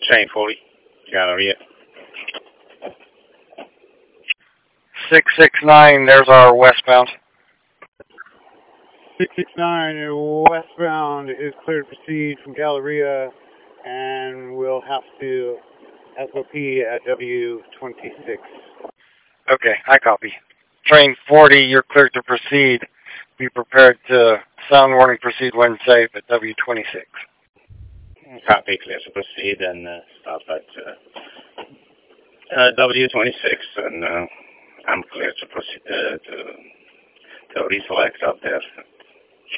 Train 40, Galleria. 669, there's our westbound. 669 westbound is clear to proceed from Galleria, and we'll have to SOP at W26. Okay, I copy. Train 40, you're clear to proceed. Be prepared to sound warning proceed when safe at W26. Copy, clear to proceed, and stop at W26, and I'm clear to proceed to reselect up there.